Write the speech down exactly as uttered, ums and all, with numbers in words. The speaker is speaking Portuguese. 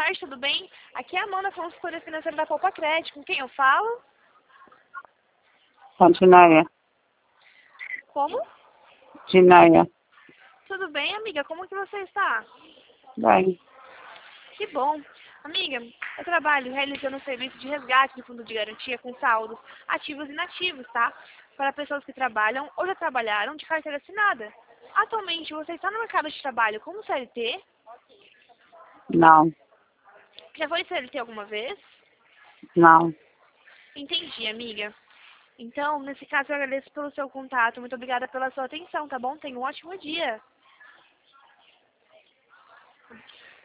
tarde, tudo bem? Aqui é a Amanda, consultora financeira da Poupa Crédito. Com quem eu falo? Com Dinaia. Como? Dinaia. Tudo bem, amiga? Como que você está? Bem. Que bom. Amiga, eu trabalho realizando um serviço de resgate do fundo de garantia com saldos ativos e inativos, tá? Para pessoas que trabalham ou já trabalharam de carteira assinada. Atualmente, você está no mercado de trabalho como C L T? Não. Já foi C L T alguma vez? Não. Entendi, amiga. Então, nesse caso, eu agradeço pelo seu contato. Muito obrigada pela sua atenção, tá bom? Tenha um ótimo dia.